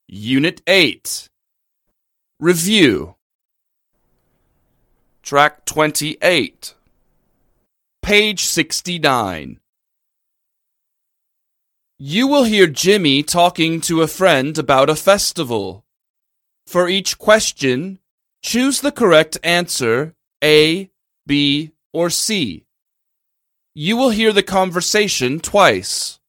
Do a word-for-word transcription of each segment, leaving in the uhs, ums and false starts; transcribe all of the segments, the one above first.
Unit eight. Review. Track twenty-eight. Page sixty-nine. You will hear Jimmy talking to a friend about a festival. For each question, choose the correct answer, A, B, or C. You will hear the conversation twice.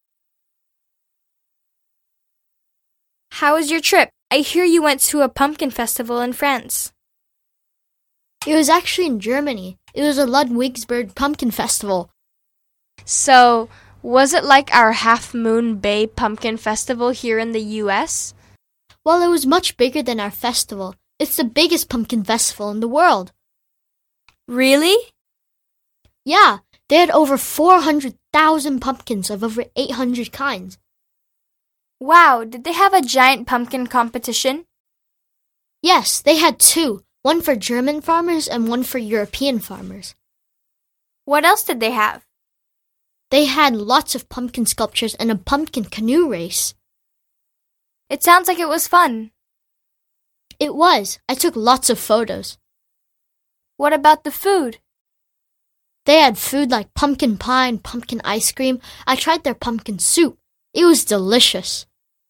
How was your trip? I hear you went to a pumpkin festival in France. It was actually in Germany. It was a Ludwigsburg Pumpkin Festival. So, was it like our Half Moon Bay Pumpkin Festival here in the U S? Well, it was much bigger than our festival. It's the biggest pumpkin festival in the world. Really? Yeah, they had over four hundred thousand pumpkins of over eight hundred kinds. Wow, did they have a giant pumpkin competition? Yes, they had two, one for German farmers and one for European farmers. What else did they have? They had lots of pumpkin sculptures and a pumpkin canoe race. It sounds like it was fun. It was. I took lots of photos. What about the food? They had food like pumpkin pie and pumpkin ice cream. I tried their pumpkin soup. It was delicious.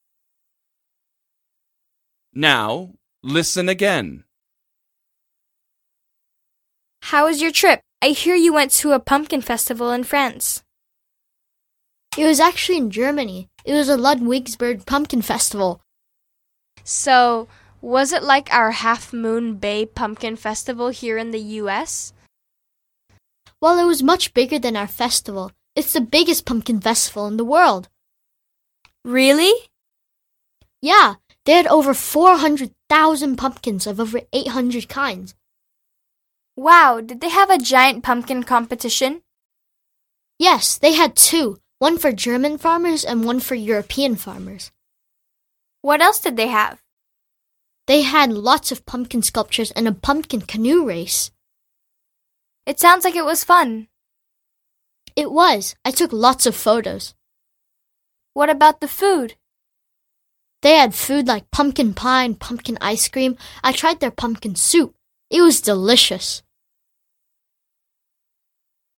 Now, listen again. How was your trip? I hear you went to a pumpkin festival in France. It was actually in Germany. It was a Ludwigsburg Pumpkin Festival. So, was it like our Half Moon Bay Pumpkin Festival here in the U S? Well, it was much bigger than our festival. It's the biggest pumpkin festival in the world. Really? Yeah, they had over four hundred thousand pumpkins of over eight hundred kinds. Wow, did they have a giant pumpkin competition? Yes, they had two, one for German farmers and one for European farmers. What else did they have? They had lots of pumpkin sculptures and a pumpkin canoe race. It sounds like it was fun. It was. I took lots of photos. What about the food? They had food like pumpkin pie and pumpkin ice cream. I tried their pumpkin soup. It was delicious.